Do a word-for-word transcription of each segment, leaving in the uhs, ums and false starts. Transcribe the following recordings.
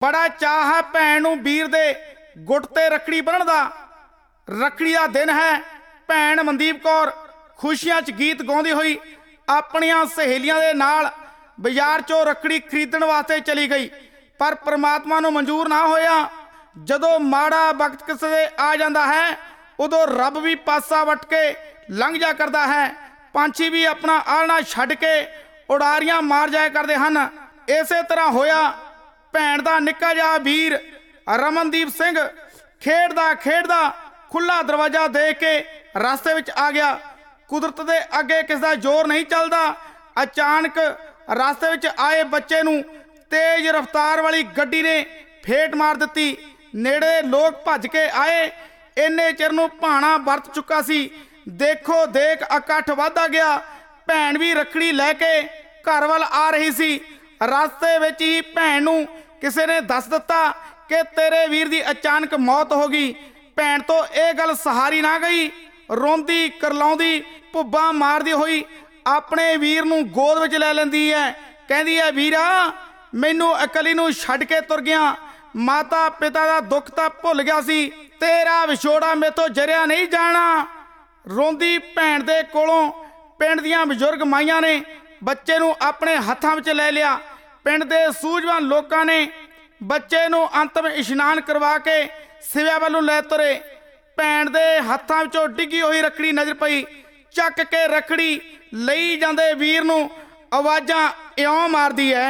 बड़ा चाह है भैन नूं वीर दे गुट ते रखड़ी बन्नण दा। रखड़ी दा दिन है। भैन मनदीप कौर खुशियां च गीत गाउंदी होई अपणियां सहेलियां दे नाल बाजार चों रखड़ी खरीदण वास्ते चली गई, पर परमात्मा नूं मंजूर ना होया। जदों माड़ा वक्त किसे दे आ जांदा है उदों रब भी पासा वट के लंघ जा करदा है। पंछी भी अपना आलना छड्ड के उड़ारियां मार जाया करदे हन। इसे तरह होया भैन दा निक्का जिहा वीर रमनदीप सिंह खेडदा खेडदा खुला दरवाजा देख के रास्ते विच आ गया। कुदरत दे अगे किस दा जोर नहीं चलदा। अचानक रास्ते विच आए बच्चे नूं तेज रफ्तार वाली गड्डी ने फेट मार दित्ती। नेड़े लोग भज के आए। इन्ने चिर नूं भाणा वरत चुका सी। देखो देख इकट्ठ वधदा गया। भैन भी रखड़ी लैके घर वल आ रही सी। रास्ते विच ही भैन नूं किसी ने दस दिता कि तेरे वीर दी अचानक मौत हो गई। भैन तो यह गल सहारी ना गई। रोंदी करलाउंदी भुब्बा मारदी होई अपने वीर नूं गोद विच लै लैंदी है। कहंदी है, वीरा मैनू अकली नूं छड्ड के तुर गया। माता पिता दा दुख तां भुल गया सी। तेरा विछोड़ा मेरे तो जरिया नहीं जाना। रोंदी भैन दे कोलों पिंड दियां बजुर्ग माइयां ने बच्चे नूं अपने हत्थां विच लै लिया। पिंड दे सूझवान लोकां ने बच्चे नूं अंतिम इशनान करवा के सिव्या वल्लों लै तुरे। भैन दे हत्थां विचों डिग्गी होई रखड़ी नज़र पई। चक के रखड़ी लई जांदे वीर नूं आवाज़ां इउं मारदी है।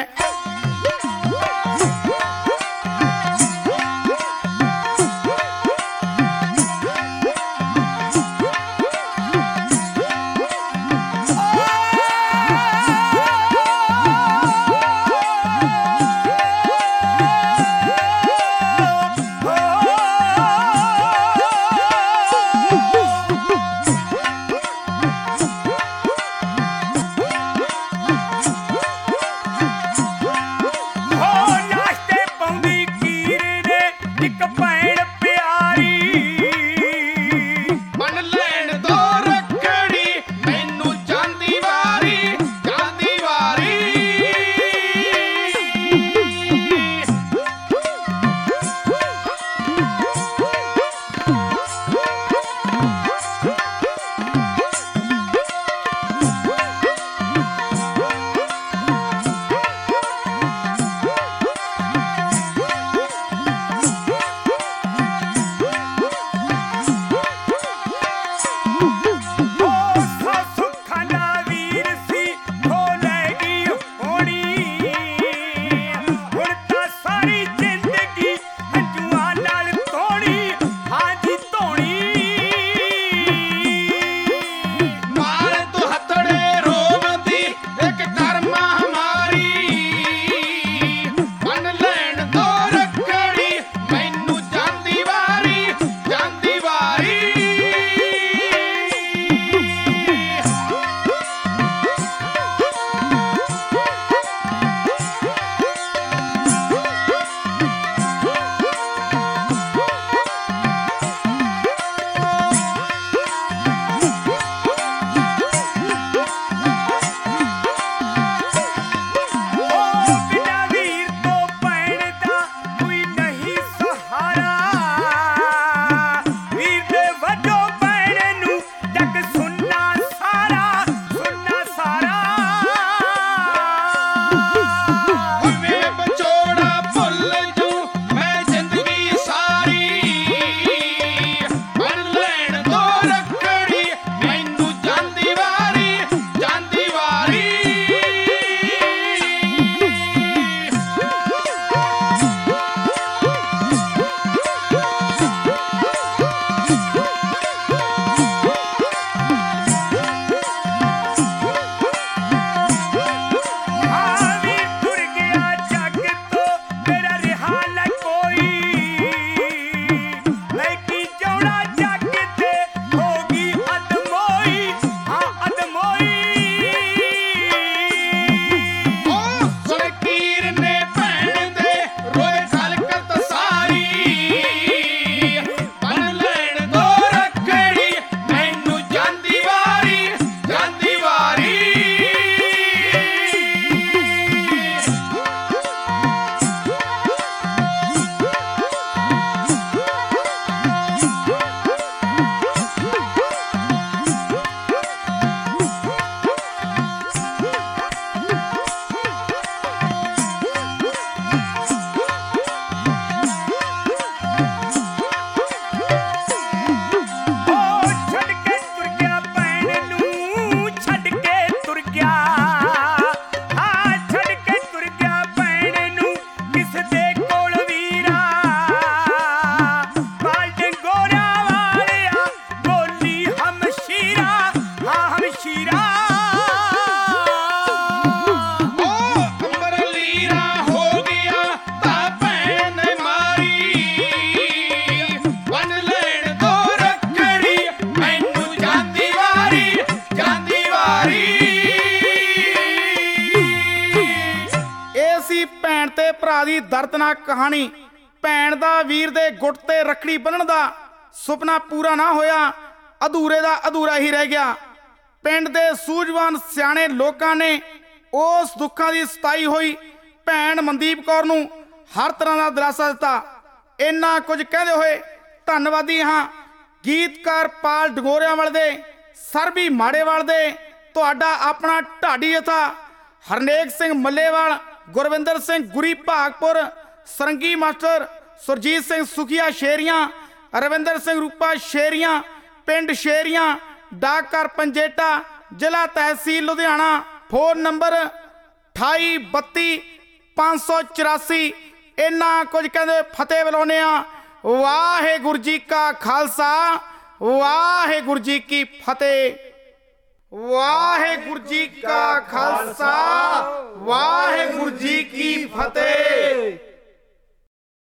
ਦਰਦਨਾਕ ਕਹਾਣੀ। ਭੈਣ ਦਾ ਵੀਰ ਦੇ ਗੁੱਟ ਤੇ ਰੱਖੜੀ ਬੰਨ੍ਹਣ ਦਾ ਸੁਪਨਾ ਪੂਰਾ ਨਾ ਹੋਇਆ, ਅਧੂਰੇ ਦਾ ਅਧੂਰਾ ਹੀ ਰਹਿ ਗਿਆ। ਪਿੰਡ ਦੇ ਸੂਝਵਾਨ ਸਿਆਣੇ ਲੋਕਾਂ ਨੇ ਉਸ ਦੁੱਖਾਂ ਦੀ ਸਤਾਈ ਹੋਈ ਭੈਣ ਮਨਦੀਪ ਕੌਰ ਨੂੰ ਹਰ ਤਰ੍ਹਾਂ ਦਾ ਦਿਲਾਸਾ ਦਿੱਤਾ। ਇੰਨਾ ਕੁਝ ਕਹਿੰਦੇ ਹੋਏ ਧੰਨਵਾਦੀ ਹਾਂ ਗੀਤਕਾਰ ਪਾਲ ਡਗੋਰਿਆਂਵਾਲ ਦੇ, ਸਰਬੀ ਮਾੜੇਵਾਲ ਦੇ, ਤੁਹਾਡਾ ਆਪਣਾ ਢਾਡੀ ਜਥਾ ਹਰਨੇਕ ਸਿੰਘ ਮੱਲੇਵਾਲ, ਗੁਰਵਿੰਦਰ ਸਿੰਘ ਗੁਰੀ ਭਾਗਪੁਰ, ਸਰੰਗੀ ਮਾਸਟਰ ਸੁਰਜੀਤ ਸਿੰਘ ਸੁਖੀਆ ਸ਼ੇਰੀਆਂ, ਰਵਿੰਦਰ ਸਿੰਘ ਰੂਪਾ ਸ਼ੇਰੀਆਂ, ਪਿੰਡ ਸ਼ੇਰੀਆਂ, ਡਾਕਘਰ ਪੰਜੇਟਾ, ਜ਼ਿਲ੍ਹਾ ਤਹਿਸੀਲ ਲੁਧਿਆਣਾ। ਫੋਨ ਨੰਬਰ ਅਠਾਈ ਬੱਤੀ ਪੰਜ ਸੌ ਚੁਰਾਸੀ। ਇੰਨਾ ਕੁਝ ਕਹਿੰਦੇ ਫਤਿਹ ਬੁਲਾਉਂਦੇ ਆ। ਵਾਹਿਗੁਰੂ ਜੀ ਕਾ ਖਾਲਸਾ, ਵਾਹਿਗੁਰੂ ਜੀ ਕੀ ਫਤਿਹ। ਵਾਹਿਗੁਰੂ ਜੀ ਕਾ ਖਾਲਸਾ, ਵਾਹਿਗੁਰੂ ਜੀ ਕੀ ਫਤਿਹ।